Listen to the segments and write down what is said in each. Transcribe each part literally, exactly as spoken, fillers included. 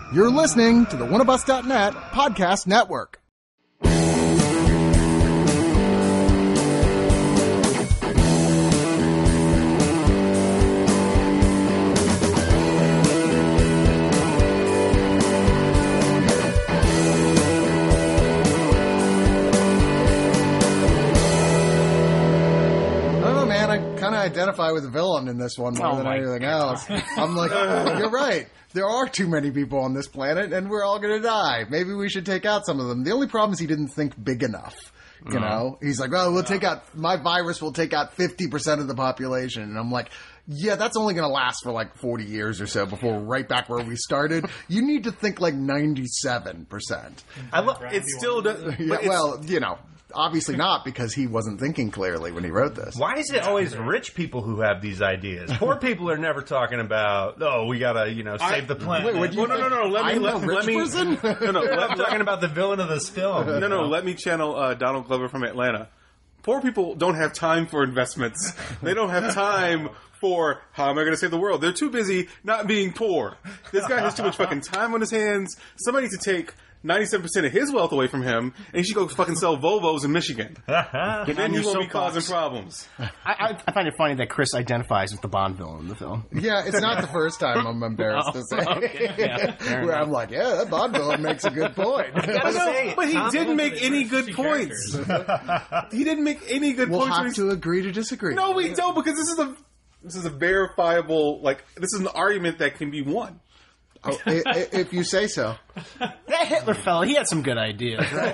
You're listening to the Winnabus dot net podcast network. Identify with the villain in this one more oh than anything God. else. I'm like, oh, you're right. There are too many people on this planet, and we're all going to die. Maybe we should take out some of them. The only problem is he didn't think big enough. You mm. know, he's like, "Oh, we'll take out my virus. Will take out fifty percent of the population." And I'm like, "Yeah, that's only going to last for like forty years or so before we're right back where we started. You need to think like ninety-seven percent." I love it. Still does. Yeah, well, you know. Obviously not, because he wasn't thinking clearly when he wrote this. Why is it always rich people who have these ideas? Poor people are never talking about, oh, we gotta, you know, save I, the planet. Wait, well, no, no, no, let me, I'm let, a rich let me, person? no, no, let, I'm talking about the villain of this film. No, no, know? let me channel uh, Donald Glover from Atlanta. Poor people don't have time for investments. They don't have time for how am I going to save the world? They're too busy not being poor. This guy has too much fucking time on his hands. Somebody needs to take ninety-seven percent of his wealth away from him, and he should go fucking sell Volvos in Michigan. And then he won't be causing problems. I, I, I find it funny that Chris identifies with the Bond villain in the film. Yeah, it's not the first time, I'm embarrassed oh, to say. Okay. Yeah, Where enough. I'm like, yeah, that Bond villain makes a good point. But, no, but he Tom didn't make any good points. He didn't make any good we'll points. We'll have to agree to disagree. No, we don't, because this is a this is a verifiable, like, this is an argument that can be won. Oh, if you say so. That Hitler fella, he had some good ideas, right?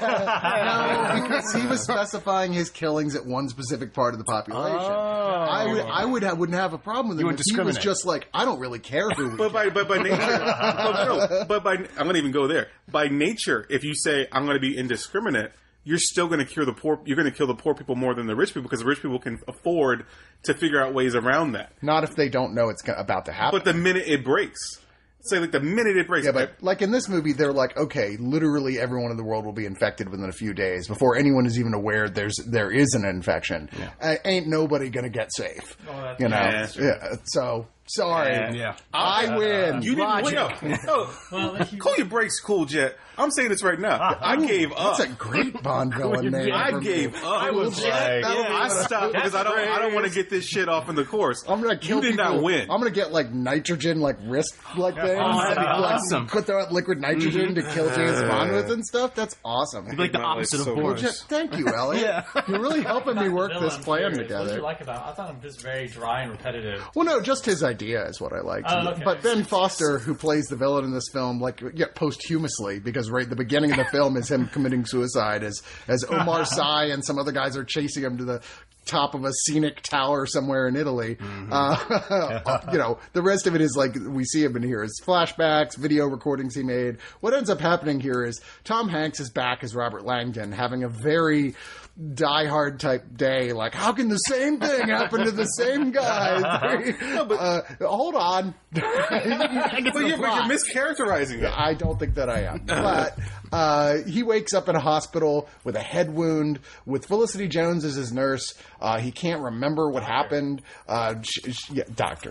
No, because he was specifying his killings at one specific part of the population. Oh. I would, I would have, wouldn't have a problem with him if he was just like, I don't really care who we But by, but by nature, no, no, but by, I'm going to even go there. By nature, if you say, I'm going to be indiscriminate, you're still going to cure the poor. You're going to kill the poor people more than the rich people, because the rich people can afford to figure out ways around that. Not if they don't know it's about to happen. But the minute it breaks. Say, like, the minute it breaks. Yeah, but, like, in this movie, they're like, okay, literally everyone in the world will be infected within a few days before anyone is even aware there's there is an infection. Yeah. Uh, ain't nobody gonna get safe. Oh, you know? Yeah, yeah. So, sorry. Yeah. yeah. I uh, win. You didn't win. No. no. Well, call your brakes, Cool Jet. I'm saying this right now. Uh, I gave up. That's a great Bond villain name. I gave me. up. I was like, yeah, I stopped because I don't. I don't want to get this shit off in the course. I'm gonna kill. You did people. not win. I'm gonna get like nitrogen, like wrist, like things. Oh, that'd be like, awesome. Put out liquid nitrogen to kill James Bond with and stuff. That's awesome. Like the opposite of Boris. Thank you, Elliot. Yeah. You're really helping me work this plan together. What did you like about? I thought him just very dry and repetitive. Well, no, just his idea is what I liked. Oh, okay. But Ben Foster, who plays the villain in this film, like yeah, posthumously, because right at the beginning of the film is him committing suicide as as Omar Sy and some other guys are chasing him to the top of a scenic tower somewhere in Italy. Mm-hmm. Uh, you know, the rest of it is like we see him in here as flashbacks, video recordings he made. What ends up happening here is Tom Hanks is back as Robert Langdon, having a very Die Hard type day. Like, how can the same thing happen to the same guy? no, but, uh, hold on. but, you're, but you're mischaracterizing it. I don't think that I am. But uh, he wakes up in a hospital with a head wound, with Felicity Jones as his nurse. Uh, he can't remember what happened. Uh, she, she, yeah, doctor.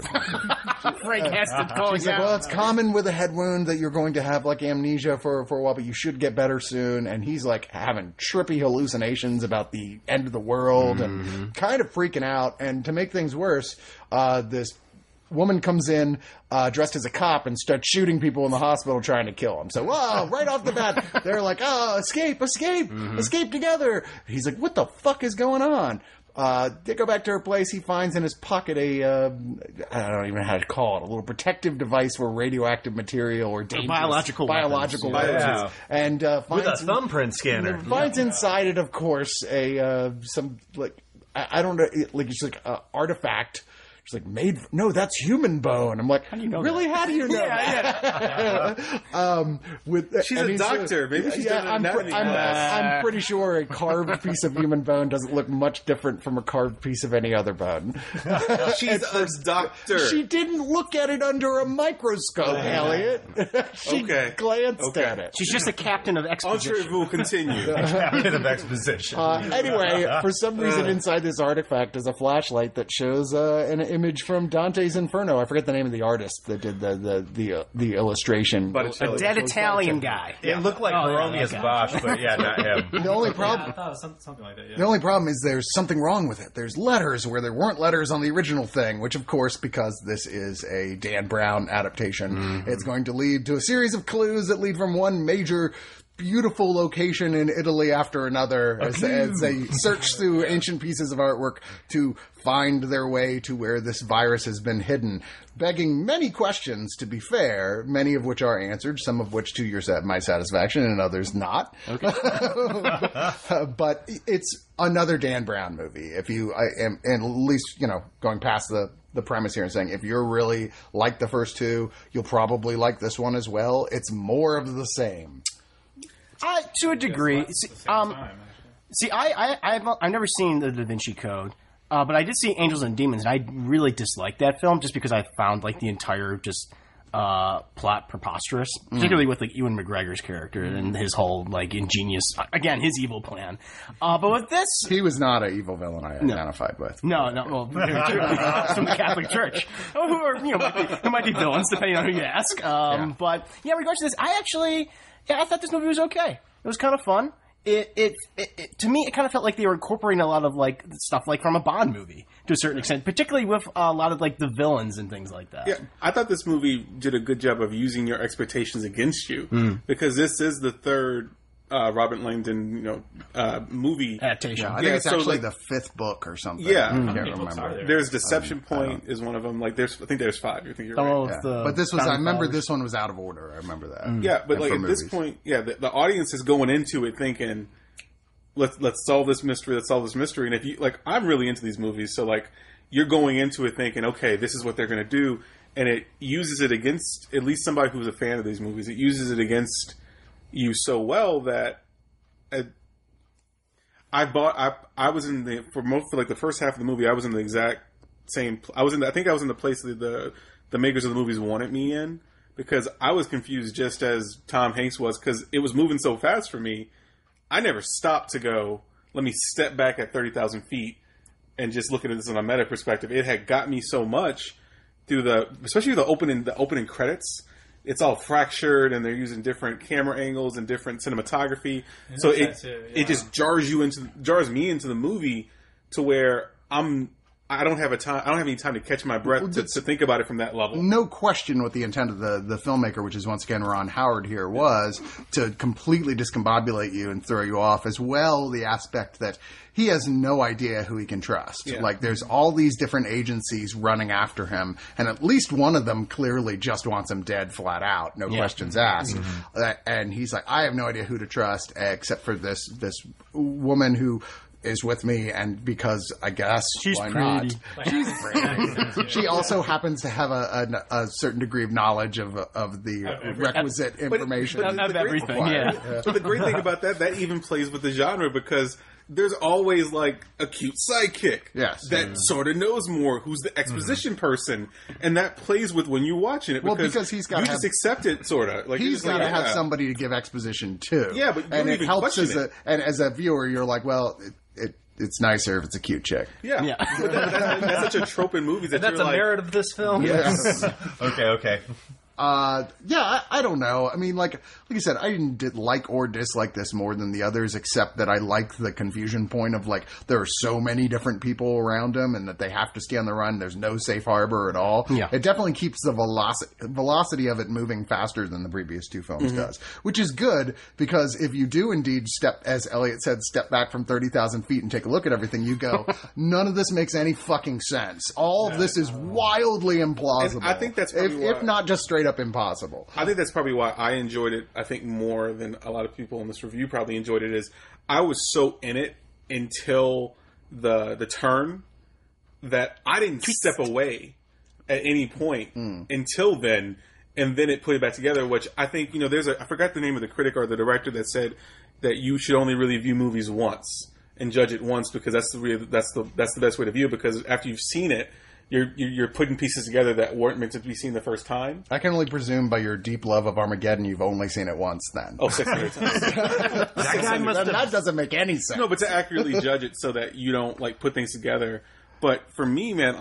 Frank Heston calling She's like, well, it's common with a head wound that you're going to have like amnesia for, for a while, but you should get better soon. And he's like having trippy hallucinations about the end of the world mm-hmm. and kind of freaking out. And to make things worse, uh, this woman comes in uh, dressed as a cop and starts shooting people in the hospital trying to kill him. So, whoa, right off the bat, they're like, oh, escape, escape, mm-hmm. escape together. He's like, what the fuck is going on? Uh, they go back to her place. He finds in his pocket a, uh, I don't even know how to call it, a little protective device for radioactive material or dangerous biological biological weapons. weapons. Yeah. And uh, finds with a thumbprint scanner. Finds yeah. inside it, of course, a uh, some like I, I don't know, like it's like an artifact. She's like, made, no, that's human bone. I'm like, how do you know really? that? How do you know yeah, that? Yeah. um, with, she's a doctor. Uh, Maybe she's yeah, done I'm, anatomy I'm, class. I'm pretty sure a carved piece of human bone doesn't look much different from a carved piece of any other bone. She's a doctor. She didn't look at it under a microscope, Elliot. She okay. glanced okay. at it. She's just a captain of exposition. Entree continue. Captain of exposition. Uh, anyway, for some reason inside this artifact is a flashlight that shows uh, an image from Dante's Inferno. I forget the name of the artist that did the the the, uh, the illustration. Botticelli. A dead Italian guy. It looked like Oh, yeah, Borromeus okay. Bosch, but yeah, not him. The only Yeah, I problem. thought it was some, something like that. Yeah. The only problem is there's something wrong with it. There's letters where there weren't letters on the original thing, which of course, because this is a Dan Brown adaptation, Mm-hmm. it's going to lead to a series of clues that lead from one major beautiful location in Italy after another as, as they search through ancient pieces of artwork to find their way to where this virus has been hidden, begging many questions, to be fair, many of which are answered, some of which to your sat- my satisfaction and others not. Okay. But it's another Dan Brown movie. If you, I am, and at least, you know, going past the the premise here and saying, if you're really like the first two, you'll probably like this one as well. It's more of the same. Uh, to a degree. At the See, same um, time, actually. see, I, I, I've, I've never seen the Da Vinci Code, uh, but I did see Angels and Demons, and I really disliked that film just because I found like the entire just uh, plot preposterous, particularly with like Ewan McGregor's character and his whole like ingenious, again, his evil plan. Uh, but with this, He was not an evil villain I identified with. no, no, well, from the Catholic Church, who are you know might be, who might be villains depending on who you ask. Um, Yeah. But yeah, in regards to this, I actually, yeah, I thought this movie was okay. It was kind of fun. It, it, it, it to me, it kind of felt like they were incorporating a lot of like stuff like from a Bond movie to a certain extent, particularly with a lot of like the villains and things like that. Yeah, I thought this movie did a good job of using your expectations against you Hmm. because this is the third uh, Robert Langdon, you know, uh, movie. Adaptation. I think Yeah, it's so, actually like- the fifth book or something. Yeah. I How can't many books are remember. there? There's Deception Point is one of them. Like there's, I think there's five. I think you're right. Oh, Yeah. the But this was, I Founding remember Fathers. this one was out of order. I remember that. Yeah, but And like for at this movies. point, yeah, the, the audience is going into it thinking, let's let's solve this mystery. Let's solve this mystery. And if you like, I'm really into these movies, so like you're going into it thinking, okay, this is what they're going to do, and it uses it against at least somebody who's a fan of these movies. It uses it against you so well that uh, I bought. I I was in the for most for like the first half of the movie. I was in the exact same. I was in. The, I think I was in the place that the the makers of the movies wanted me in because I was confused just as Tom Hanks was because it was moving so fast for me. I never stopped to go, let me step back at thirty thousand feet and just look at this on a meta perspective. It had got me so much through the, especially the opening, the opening credits. It's all fractured and they're using different camera angles and different cinematography. So it, that too, yeah. it just jars you into, jars me into the movie to where I'm, I don't have a time, I don't have any time to catch my breath to, to think about it from that level. No question what the intent of the, the filmmaker, which is once again Ron Howard here, was to completely discombobulate you and throw you off, as well the aspect that he has no idea who he can trust. Yeah. Like, there's all these different agencies running after him, and at least one of them clearly just wants him dead flat out, no questions asked. Uh, and he's like, I have no idea who to trust except for this this woman who is with me, and because I guess She's why pretty. not? She's pretty. She also happens to have a, a, a certain degree of knowledge of of the requisite information. But Of the great- everything, yeah. But the great thing about that, that even plays with the genre because there's always like a cute sidekick. Yes. That Mm. sort of knows more, who's the exposition person. And that plays with when you're watching it Well, because, because he's gotta you have- just accept it, sort of. Like, you're He's just like, got to have yeah. somebody to give exposition to. Yeah, but you and don't it even helps question as a it. and as a viewer, you're like, well, it, it it's nicer if it's a cute chick. Yeah. Yeah. But that, that's, that's such a trope in movies that That's you're a like, merit of this film? Yes. Okay, okay. Uh, yeah, I, I don't know. I mean, like, like I said, I didn't did like or dislike this more than the others, except that I like the confusion point of like there are so many different people around him, and that they have to stay on the run. There's no safe harbor at all. Yeah. It definitely keeps the velocity velocity of it moving faster than the previous two films Mm-hmm. does, which is good because if you do indeed step, as Elliot said, step back from thirty thousand feet and take a look at everything, you go, none of this makes any fucking sense. All of this is wildly implausible. And I think that's if, probably if why- not just straight up impossible. I think that's probably why I enjoyed it. I think more than a lot of people in this review probably enjoyed it. Is I was so in it until the the turn that I didn't step away at any point until then, and then it put it back together. Which I think you know, there's a I forgot the name of the critic or the director that said that you should only really view movies once and judge it once because that's the real, that's the that's the best way to view it because after you've seen it. You're you're putting pieces together that weren't meant to be seen the first time. I can only presume by your deep love of Armageddon, you've only seen it once then. Oh, six hundred times. That guy must Then have. that doesn't make any sense. No, but to accurately judge it so that you don't like put things together. But for me, man, like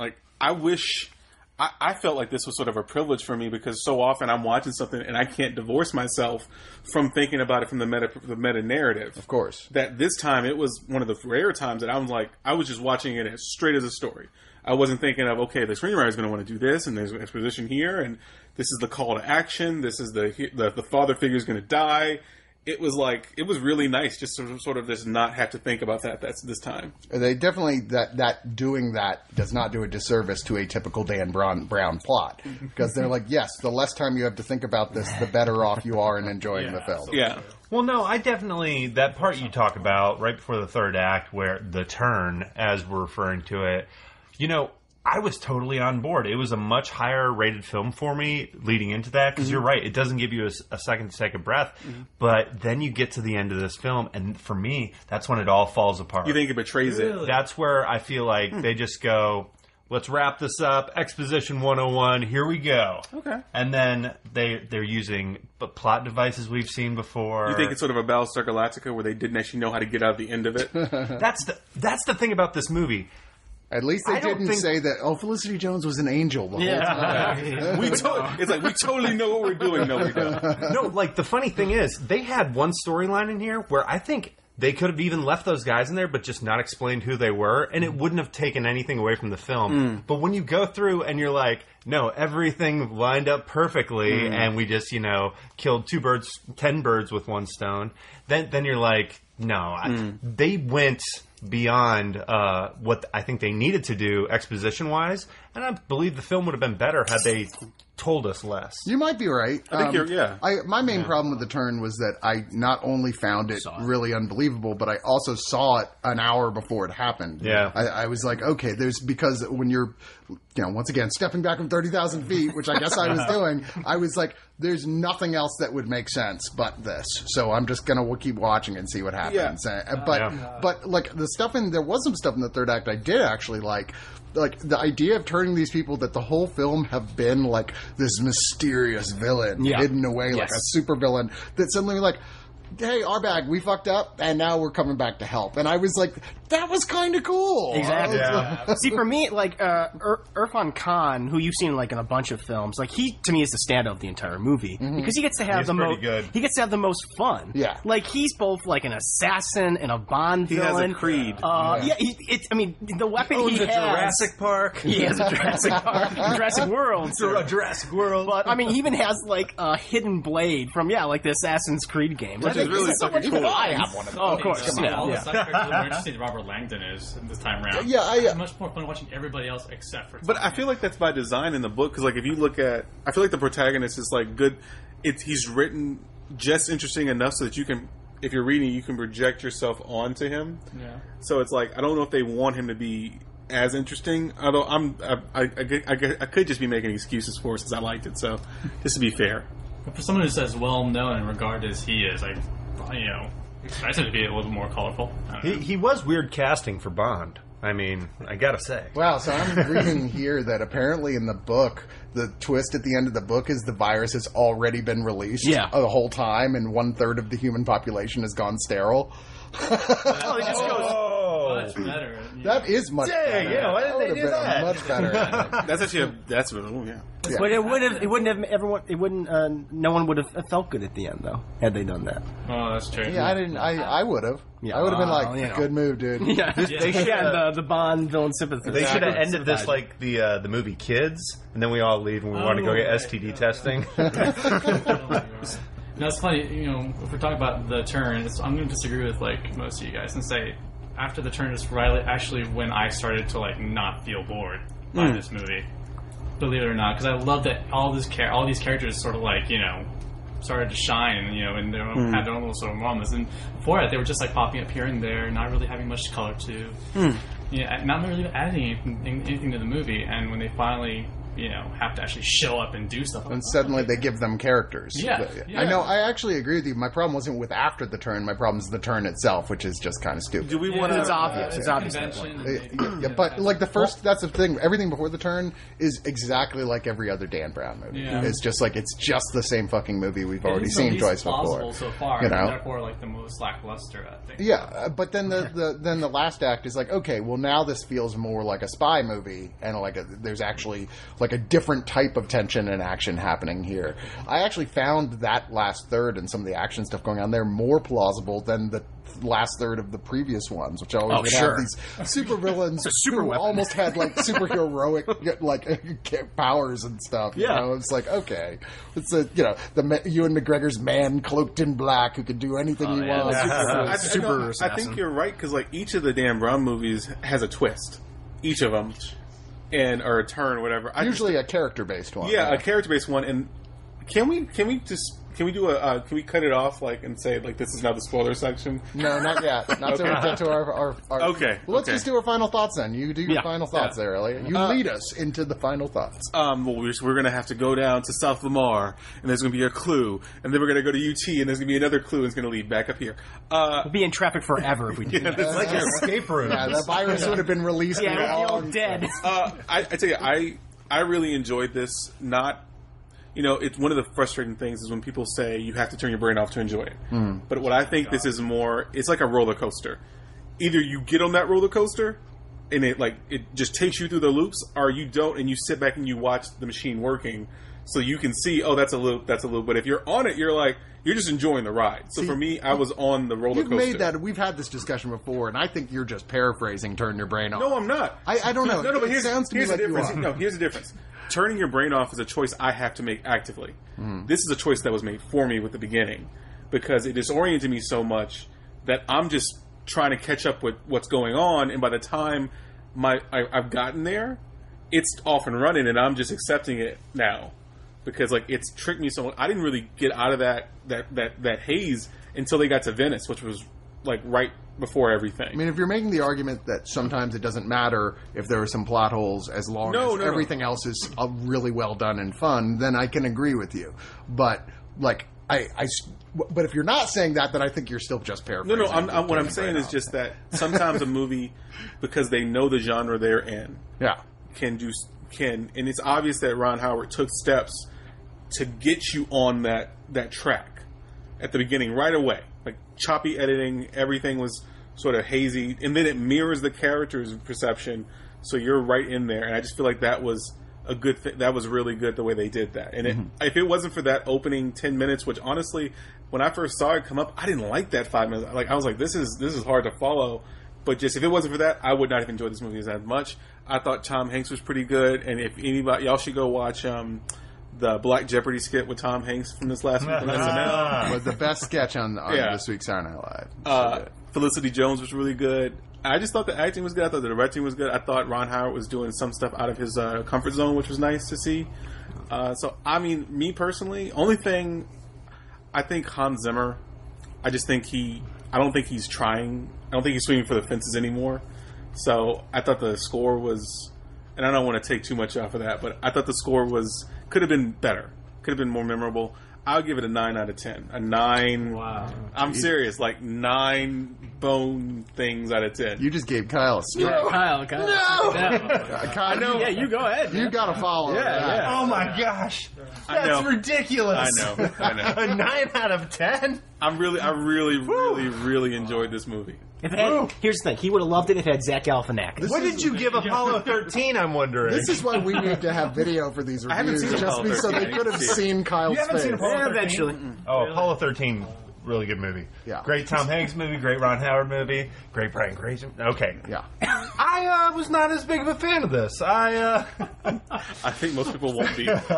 I wish. I, I felt like this was sort of a privilege for me because so often I'm watching something and I can't divorce myself from thinking about it from the meta the meta narrative. Of course. That this time it was one of the rare times that I was like I was just watching it as straight as a story. I wasn't thinking of okay, the screenwriter is going to want to do this and there's an exposition here and this is the call to action. This is the the, the father figure is going to die. It was like it was really nice just to sort of just not have to think about that that's this time. They definitely that that doing that does not do a disservice to a typical Dan Brown, Brown plot because they're like, yes, the less time you have to think about this, the better off you are in enjoying Yeah, the film. absolutely. Yeah. Well, no, I definitely, that part you talk about right before the third act, where the turn, as we're referring to it, you know, I was totally on board. It was a much higher rated film for me leading into that, because mm-hmm. you're right, it doesn't give you a, a second to take a breath, mm-hmm. but then you get to the end of this film, and for me, that's when it all falls apart. You think it betrays Really? it? That's where I feel like mm. they just go, let's wrap this up, Exposition one oh one, here we go. Okay. And then they, they're using plot devices we've seen before. You think it's sort of a Battlestar Galactica where they didn't actually know how to get out of the end of it? that's the that's the thing about this movie. At least they I don't didn't think- say that, oh, Felicity Jones was an angel the Yeah. whole time. we to- It's like, we totally know what we're doing. No, we don't. No, like, the funny thing is, they had one storyline in here where I think they could have even left those guys in there, but just not explained who they were, and it wouldn't have taken anything away from the film. Mm. But when you go through and you're like, no, everything lined up perfectly, Mm. and we just, you know, killed two birds, ten birds with one stone, then then you're like, no, I, Mm. they went beyond uh, what I think they needed to do exposition-wise, and I believe the film would have been better had they told us less. You might be right. I think you're- yeah. I, my main problem with the turn was that I not only found it, Saw it. really unbelievable, but I also saw it an hour before it happened. Yeah. I, I was like, okay, there's because when you're, you know, once again stepping back from thirty thousand feet, which I guess I was doing, I was like, there's nothing else that would make sense but this. So I'm just gonna keep watching and see what happens. Uh, but Yeah. but like the stuff in there was some stuff in the third act I did actually like. Like the idea of turning these people that the whole film have been like this mysterious villain Yeah. hidden away like Yes. a super villain that suddenly like, hey, our bag, we fucked up and now we're coming back to help. And I was like, that was kind of cool. Exactly. I was Yeah. like- See, for me, like uh, Ir- Irfan Khan, who you've seen like in a bunch of films, like he to me is the standout of the entire movie because he gets to have He's the pretty most. good. He gets to have the most fun. Yeah. like he's both like an assassin and a Bond He has a villain. creed. Uh, Yeah. yeah, he, it's. I mean, the weapon Owns he a has. Jurassic Park. He has a Jurassic Park, Jurassic World. a Jurassic World. But I mean, he even has like a hidden blade from yeah, like the Assassin's Creed games. Which I think is really this so fucking much cool. fun. I have one of Oh, of those. course. Come on, Yeah, all yeah. the side characters are more interesting than Robert Langdon is this time around. Yeah, I- I have much more fun watching everybody else except for. But Tom I feel like that's by design in the book, because like if you look at, I feel like the protagonist is like good. It's he's written just interesting enough so that you can, if you're reading, you can project yourself onto him. Yeah. So it's like I don't know if they want him to be as interesting. Although I'm, I, I, I, I, I could just be making excuses for it since I liked it. So just to be fair, But for someone who's as well known and regarded as he is, like, you know, expect him to be a little more colorful. I don't He, know. he was weird casting for Bond. I mean, I gotta say. Wow, so I'm reading here that apparently in the book, the twist at the end of the book is the virus has already been released Yeah. the whole time, and one third of the human population has gone sterile. Oh, he just goes. Oh, Much better. That is much Dang, better. yeah, why didn't would they have do been that? much better. that's actually a, that's oh, yeah. Yeah. But it would have. It wouldn't have. Everyone. It wouldn't. Uh, no one would have felt good at the end, though, had they done that. Oh, that's true. Yeah, I didn't. I, I would have. Yeah, I would have been well, like, you know. good move, dude. Yeah, they should yeah, have- the, the Bond villain sympathy. they should have ended this like the uh, the movie Kids, and then we all leave and we want to go Oh, get right. S T D testing. No, it's funny. You know, if we're talking about the turn, it's, I'm going to disagree with like most of you guys and say after the turn is right, actually when I started to like not feel bored by this movie. Believe it or not, because I love that all this char- all these characters sort of like you know started to shine, and you know, and they had their own little sort of moments. And before that, they were just like popping up here and there, not really having much color to, yeah, not really adding anything, anything to the movie. And when they finally you know, have to actually show up and do stuff. And suddenly they give them characters. Yeah, But, yeah. I know, I actually agree with you. My problem wasn't with after the turn, my problem is the turn itself, which is just kind of stupid. Do we Yeah, want to? It's obvious. uh, It's obvious. convention Uh, and yeah, yeah, but like the first, that's the thing. Everything before the turn is exactly like every other Dan Brown movie. Yeah. It's just like it's just the same fucking movie we've already It's the seen least twice plausible before. so far, you know? and therefore like the most lackluster, I think. Yeah, uh, but then the, the then the last act is like, okay, well now this feels more like a spy movie, and like a, there's actually like a different type of tension and action happening here. I actually found that last third and some of the action stuff going on there more plausible than the last third of the previous ones, which always Oh, would sure. have these super villains super who weapon. almost had like superheroic like powers and stuff. You Yeah. know? It's like, okay, it's a you know the Ma- Ewan McGregor's man cloaked in black who can do anything he yeah. wants. I, I, Super no, I assassin. think you're right because like each of the Dan Brown movies has a twist, each of them, and or a turn, whatever. I just- Usually a character based one. yeah, a character based one. And can we can we just can we do a uh, can we cut it off like and say like this is now the spoiler section? No, not yet. Not till we get to our. our, our Okay, Well, let's okay. just do our final thoughts then. You do your Yeah. final thoughts there, Elliot. You Uh, lead us into the final thoughts. Um, well, we're, we're going to have to go down to South Lamar, and there's going to be a clue, and then we're going to go to U T, and there's going to be another clue, and it's going to lead back up here. Uh, We'll be in traffic forever if we do that. It's like an escape room. Yeah, the virus would have been released. Yeah, in we'll be all long- dead. uh, I, I tell you, I I really enjoyed this. Not, you know, it's one of the frustrating things is when people say you have to turn your brain off to enjoy it. Hmm. But what I think this is more, it's like a roller coaster. Either you get on that roller coaster, and it like it just takes you through the loops, or you don't, and you sit back and you watch the machine working, so you can see, oh, that's a loop, that's a loop. But if you're on it, you're like you're just enjoying the ride. So See, for me, I was on the roller You've coaster. made that. We've had this discussion before, and I think you're just paraphrasing "turn your brain off." No, I'm not. I, I don't know. No, no, but it here's, sounds to me here's like the you difference. are. No, here's the difference. Turning your brain off is a choice I have to make actively. Hmm. This is a choice that was made for me with the beginning because it disoriented me so much that I'm just trying to catch up with what's going on, and by the time my I, I've gotten there, it's off and running, and I'm just accepting it now because like it's tricked me so much. I didn't really get out of that that that that haze until they got to Venice, which was like right before everything. I mean, if you're making the argument that sometimes it doesn't matter if there are some plot holes as long No, as no, no. everything else is uh, really well done and fun, then I can agree with you. But like, I, I s- but if you're not saying that, then I think you're still just No, paraphrasing. no. I'm, I'm, what I'm Turning saying your is brain just that sometimes a movie, because they know the genre they're in, off. yeah. can do can, and it's obvious that Ron Howard took steps to get you on that that track at the beginning right away. Like choppy editing, everything was sort of hazy, and then it mirrors the character's perception, so you're right in there. And I just feel like that was a good thing. That was really good the way they did that. And it, if it wasn't for that opening ten minutes, which honestly, when I first saw it come up, I didn't like that five minutes. Like I was like, this is this is hard to follow. But just if it wasn't for that, I would not have enjoyed this movie as much. I thought Tom Hanks was pretty good, and if anybody, y'all should go watch um, the Black Jeopardy skit with Tom Hanks from this last week on S N L. Was the best sketch on, on Yeah. this week's Saturday Night Live. So Uh, good. Felicity Jones was really good. I just thought the acting was good. I thought the directing was good. I thought Ron Howard was doing some stuff out of his uh, comfort zone, which was nice to see. Uh, so, I mean, me personally, only thing, I think Hans Zimmer, I just think he, I don't think he's trying, I don't think he's swinging for the fences anymore. So, I thought the score was, and I don't want to take too much off of that, but I thought the score was, could have been better, could have been more memorable. I'll give it a nine out of ten. A nine. Wow. I'm serious, like nine bone things out of ten. You just gave Kyle a strike. Kyle, Kyle. Uh, Kyle, you, Yeah, you go ahead. you got to follow. Yeah, that. yeah. Oh my gosh, I that's know. ridiculous. I know, I know. A nine out of ten. I'm really, I really, really, really enjoyed this movie. If it had, here's the thing: he would have loved it if it had Zach Galifianakis. What did you give Apollo thirteen? I'm wondering. This is why we need to have video for these I haven't reviews, seen just Apollo be so they thirteen. could have seen Kyle's You haven't face. seen Apollo Yeah, thirteen? eventually. Oh, Apollo thirteen, really good movie. Yeah. Great Tom Hanks movie, great Ron Howard movie, great Brian Grazer. Okay. Yeah. I uh, was not as big of a fan of this. I, uh, I think most people won't be. like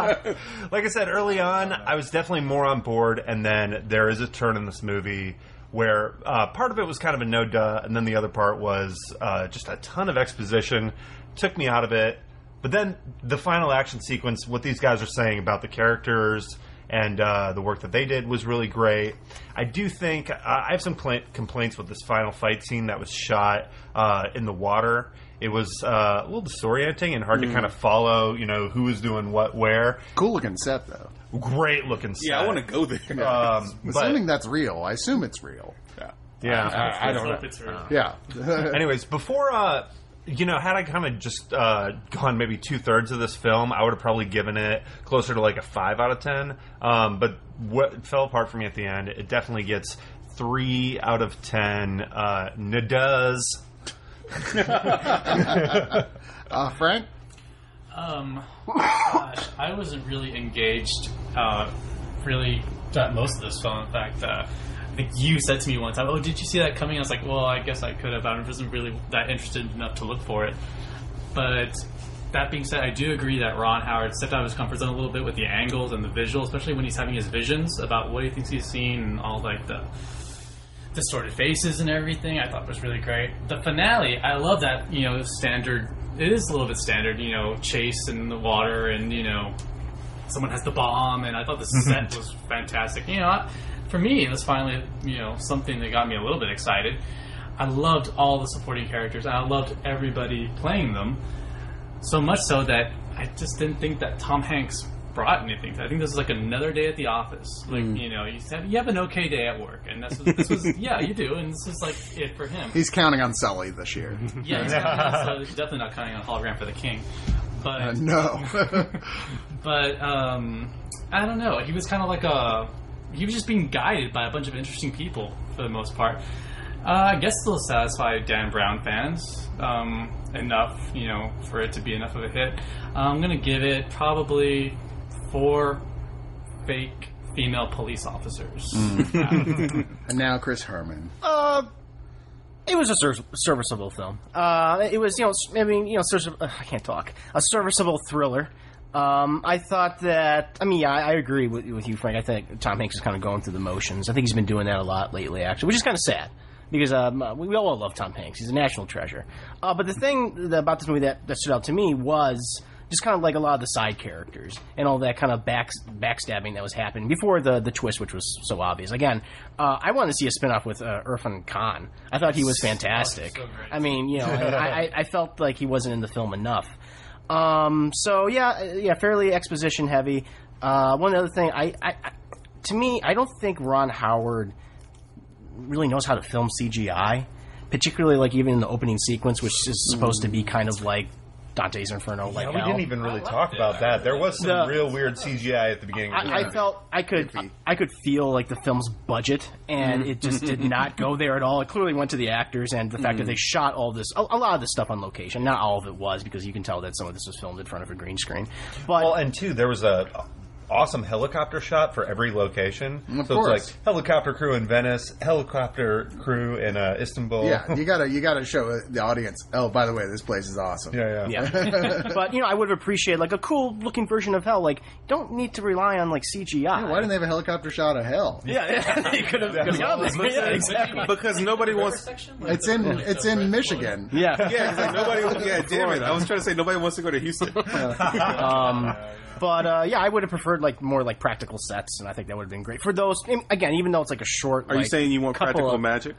I said early on, I was definitely more on board, and then there is a turn in this movie where uh, part of it was kind of a no duh, and then the other part was uh, just a ton of exposition, took me out of it. But then the final action sequence, what these guys are saying about the characters and uh, the work that they did was really great. I do think uh, I have some pla- complaints with this final fight scene that was shot uh, in the water. it was uh, a little disorienting and hard mm. to kind of follow, you know, who was doing what where. Cool looking set, though. Great looking set. Yeah, I want to go there. Um, Assuming but, that's real. I assume it's real. Yeah. Yeah. I, I, I don't know. It's real. Yeah. Anyways, before, uh, you know, had I kind of just uh, gone maybe two-thirds of this film, I would have probably given it closer to like a five out of ten. Um, but what fell apart for me at the end, it definitely gets three out of ten uh, nadas. uh, Frank? Um, gosh, I wasn't really engaged, uh, really, throughout most of this film. In fact, uh, I think you said to me one time, "Oh, did you see that coming?" I was like, "Well, I guess I could have. I wasn't really that interested enough to look for it." But that being said, I do agree that Ron Howard stepped out of his comfort zone a little bit with the angles and the visuals, especially when he's having his visions about what he thinks he's seen and all like the distorted faces and everything. I thought was really great. The finale, I love that. You know, standard. It is a little bit standard, you know, chase in the water and, you know, someone has the bomb, and I thought the set was fantastic. You know, I, for me, it was finally, you know, something that got me a little bit excited. I loved all the supporting characters, and I loved everybody playing them, so much so that I just didn't think that Tom Hanks brought anything. I think this is like another day at the office. Like, mm. you know, you have, you have an okay day at work, and this was, this was yeah, you do, and this is like it for him. He's counting on Sully this year. Yeah, he's, counting, so he's definitely not counting on hologram for the king. But uh, no, but um, I don't know. He was kind of like a he was just being guided by a bunch of interesting people for the most part. Uh, I guess still satisfied Dan Brown fans um, enough, you know, for it to be enough of a hit. Uh, I'm gonna give it probably four fake female police officers. Mm. And now Chris Herman. Uh, it was a ser- serviceable film. Uh, it was, you know, I mean, you know, ser- uh, I can't talk. A serviceable thriller. Um, I thought that, I mean, yeah, I, I agree with, with you, Frank. I think Tom Hanks is kind of going through the motions. I think he's been doing that a lot lately, actually, which is kind of sad. Because um, we all love Tom Hanks. He's a national treasure. Uh, but the thing that, about this movie that, that stood out to me was just kind of like a lot of the side characters and all that kind of back, backstabbing that was happening before the, the twist, which was so obvious. Again, uh, I wanted to see a spinoff with uh, Irfan Khan. I thought he was fantastic. Oh, so I mean, you know, I, I, I felt like he wasn't in the film enough. Um, so, yeah, yeah, fairly exposition heavy. Uh, one other thing, I, I, I, to me, I don't think Ron Howard really knows how to film C G I, particularly like even in the opening sequence, which is supposed to be kind of like Dante's Inferno. Like yeah, we hell. didn't even really talk about that. There was some The- real weird C G I at the beginning. Of the I, I movie. felt I could I, I could feel like the film's budget, and it just did not go there at all. It clearly went to the actors, and the fact that they shot all this, a, a lot of this stuff on location. Not all of it was, because you can tell that some of this was filmed in front of a green screen. But Well, and two, there was a awesome helicopter shot for every location. Of so course. it's like helicopter crew in Venice, helicopter crew in uh, Istanbul. Yeah, you gotta you gotta show the audience. Oh, by the way, this place is awesome. yeah, yeah. yeah, but you know, I would have appreciated like a cool looking version of hell. Like, don't need to rely on like C G I. Yeah, why didn't they have a helicopter shot of hell? Yeah, yeah. They could have done this. Yeah, exactly. Because nobody wants. It's in it's in Michigan. Yeah, Yeah, it's like nobody. Yeah, damn it! I was trying to say nobody wants to go to Houston. Um, but uh, yeah, I would have preferred like more like practical sets, and I think that would have been great for those. Again, even though it's like a short. Are you like, saying you want couple practical of- magic?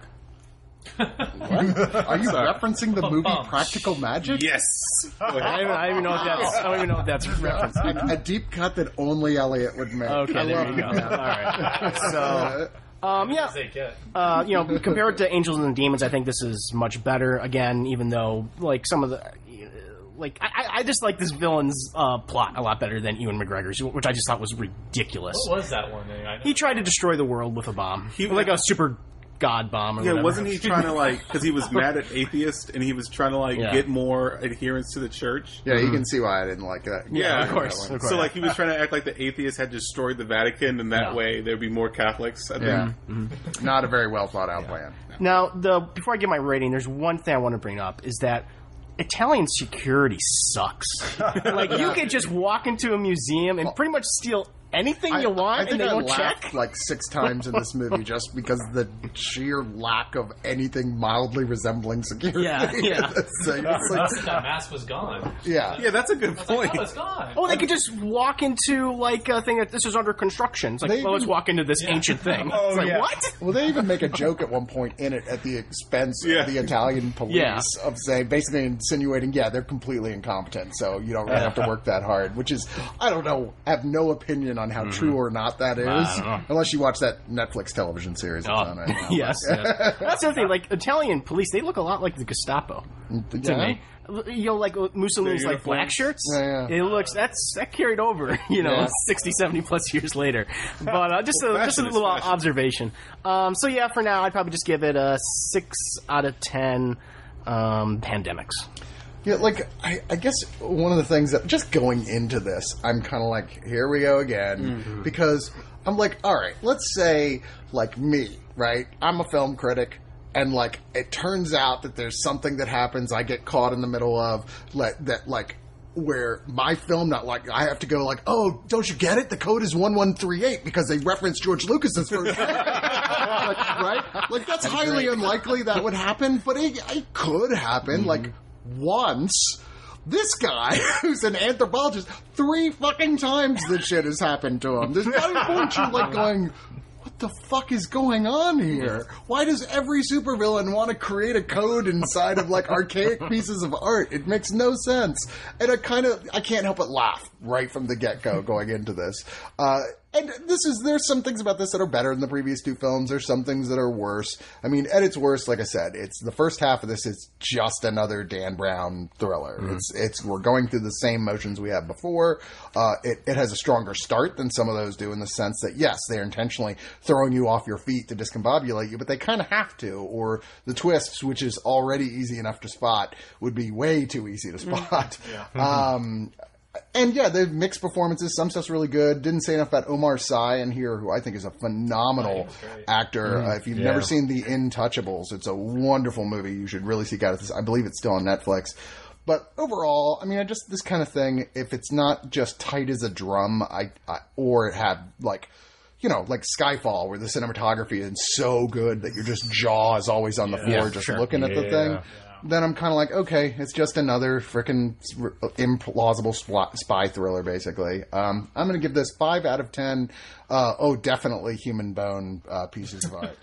What? Are you referencing the movie Bum. Practical Magic? Yes. I don't, even, I don't even know what that's. I don't even know what that's referencing. A, a deep cut that only Elliot would make. Okay, I there love you go. it. All right. So, Uh, um, yeah, uh, you know, compared to Angels and Demons, I think this is much better. Again, even though like some of the. Like I, I just like this villain's uh, plot a lot better than Ewan McGregor's, which I just thought was ridiculous. What was that one thing? I He tried to destroy the world with a bomb, He- like a super god bomb. Or Yeah, whatever. wasn't he trying to like because he was mad at atheists and he was trying to like Yeah. get more adherence to the church? yeah, you can see why I didn't like that. Yeah, of that course, one. of course. So like he was trying to act like the atheists had destroyed the Vatican, and that Yeah. way there'd be more Catholics. I think. Yeah, Mm-hmm. not a very well thought out plan. Now, the before I give my rating, there's one thing I want to bring up is that Italian security sucks. Like you could just walk into a museum and pretty much steal anything I, you want I think and they I won't laughed check? like six times in this movie just because of the sheer lack of anything mildly resembling security. Yeah, yeah. in this thing. It's like, that mask was gone. yeah. Yeah, that's a good I was point. like, oh, it's gone. Oh, they could just walk into like a thing that this is under construction. It's like, They well, let's even- walk into this ancient thing. Oh, it's like, yeah. what? Well, they even make a joke at one point in it at the expense Yeah. of the Italian police Yeah. of saying, basically insinuating, yeah, they're completely incompetent, so you don't really have to work that hard. Which is, I don't know, I have no opinion on how true or not that is, don't know. unless you watch that Netflix television series that's Oh, on right now. yes. yes. That's the other thing. Like Italian police, they look a lot like the Gestapo to Yeah? me. You know, like Mussolini's Their like black uniforms. shirts. Yeah, yeah. It looks that's that carried over. You know, Yeah. sixty, seventy plus years later. But uh, just a just a Fashion is little fashion. observation. Um, so yeah, for now, I'd probably just give it a six out of ten. Um, pandemics. Yeah, like, I, I guess one of the things that, just going into this, I'm kind of like, here we go again. Because I'm like, all right, let's say, like, me, right? I'm a film critic. And, like, it turns out that there's something that happens I get caught in the middle of like, that, like, where my film, not like, I have to go like, oh, don't you get it? The code is one one three eight because they reference George Lucas's first like, right? Like, that's highly unlikely that would happen, but it, it could happen, like, once. This guy, who's an anthropologist, three fucking times this shit has happened to him. There's not a point you're, like, going, what the fuck is going on here? Why does every supervillain want to create a code inside of like archaic pieces of art? It makes no sense. And I kind of, I can't help but laugh right from the get-go going into this. Uh, and this is, there's some things about this that are better than the previous two films. There's some things that are worse. I mean, at its worst, like I said, it's the first half of this is just another Dan Brown thriller. Mm. It's, it's, we're going through the same motions we had before. Uh, it, it has a stronger start than some of those do in the sense that, yes, they're intentionally throwing you off your feet to discombobulate you, but they kind of have to, or the twists, which is already easy enough to spot, would be way too easy to spot. Yeah. um, And yeah, they've mixed performances. Some stuff's really good. Didn't say enough about Omar Sy in here, who I think is a phenomenal actor. Mm, uh, if you've yeah. never seen The Intouchables, it's a wonderful movie. You should really seek out. I believe it's still on Netflix. But overall, I mean, I just this kind of thing. If it's not just tight as a drum, I, I or it had like, you know, like Skyfall, where the cinematography is so good that your just jaw is always on the floor, Yeah, just sure. looking at the Yeah. thing. Then I'm kind of like, okay, it's just another freaking implausible spy, spy thriller, basically. Um, I'm going to give this five out of ten. Uh, oh, definitely human bone uh, pieces of art.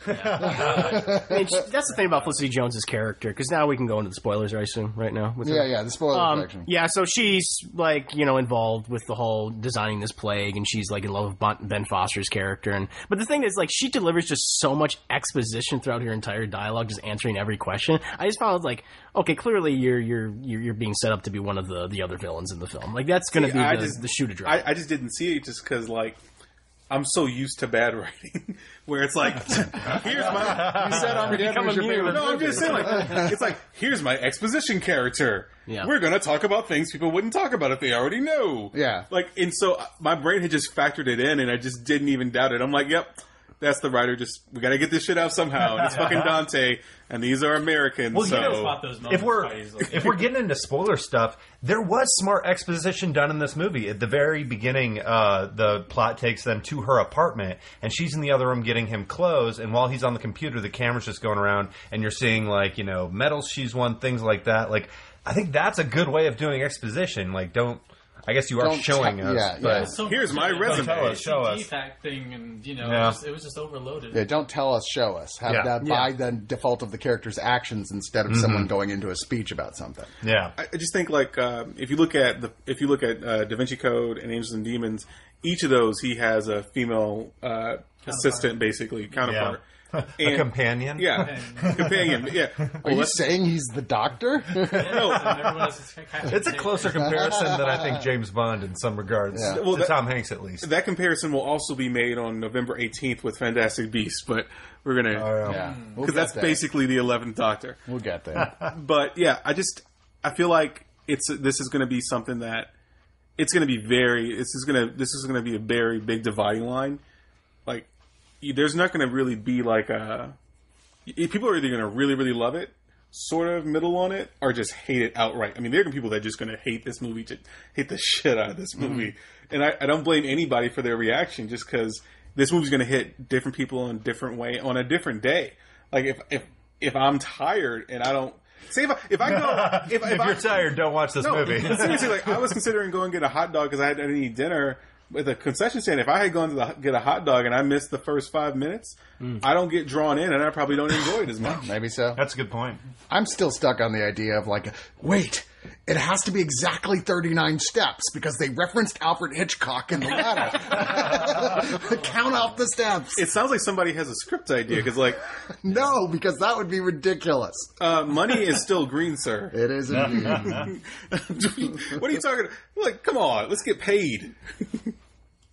I mean, that's the thing about Felicity Jones's character, because now we can go into the spoilers, I assume, right now. With Yeah, her. yeah, the spoiler Um, section. yeah, so she's like, you know, involved with the whole designing this plague, and she's like in love with Bon- Ben Foster's character. And but the thing is, like, she delivers just so much exposition throughout her entire dialogue, just answering every question. I just found like, okay, clearly you're you're you're, you're being set up to be one of the, the other villains in the film. Like that's going to be I the, just- the shoe to drop. I, I just didn't see it just because, like, I'm so used to bad writing where it's like, here's my. You said Armageddon become was your immune. favorite No, I'm movie. just saying, like, it's like, here's my exposition character. Yeah. We're going to talk about things people wouldn't talk about if they already know. Yeah. Like, and so my brain had just factored it in, and I just didn't even doubt it. I'm like, yep. That's the writer. Just we got to get this shit out somehow. And it's fucking Dante, and these are Americans. Well, you so know, Spot those moments if we're quite easily. if we're getting into spoiler stuff, there was smart exposition done in this movie. At the very beginning, uh, the plot takes them to her apartment, and she's in the other room getting him clothes. And while he's on the computer, the camera's just going around, and you're seeing like you know medals she's won, things like that. Like I think that's a good way of doing exposition. Like don't. I guess you are Don't showing tell- us. yeah, but yeah. So Here's much my of it. resume. Tell us, show us. C G fact thing, and you know, Yeah. it, was, it was just overloaded. Yeah, don't tell us, show us. Have Yeah. that by the default of the character's actions instead of someone going into a speech about something. Yeah. I I just think like um, if you look at the if you look at uh, Da Vinci Code and Angels and Demons, each of those he has a female uh, assistant, basically counterpart. a And- companion. Yeah, companion. Yeah. Are Well, you that's- saying he's the doctor? And everyone else is kind of It's a closer comparison than I think James Bond in some regards. Yeah. Well, to that- Tom Hanks, at least. that comparison will also be made on November eighteenth with Fantastic Beasts, but we're gonna Oh, yeah, we'll because get that's there. basically the eleventh Doctor. We'll get there. But yeah, I just I feel like it's this is going to be something that it's going to be very this is going to this is going to be a very big dividing line. Like you- there's not going to really be like a y- people are either going to really really love it sort of middle on it are just hate it outright. I mean, there are people that are just going to hate this movie, to hate the shit out of this movie. Mm-hmm. And I, I don't blame anybody for their reaction, just because this movie's going to hit different people in a different way on a different day. Like, if if, if I'm tired and I don't... Say if I, if I go... If, if, if I, you're tired, don't watch this no, movie. Seriously, like, I was considering going to get a hot dog because I had to eat dinner with a concession stand. If I had gone to the, get a hot dog and I missed the first five minutes, mm. I don't get drawn in and I probably don't enjoy it as much. Maybe so. That's a good point. I'm still stuck on the idea of like, wait, it has to be exactly thirty-nine steps because they referenced Alfred Hitchcock in the ladder. Count off the steps. It sounds like somebody has a script idea because, like, no, because that would be ridiculous. Uh, money is still green, sir. It is indeed. What are you talking? Like, come on, let's get paid.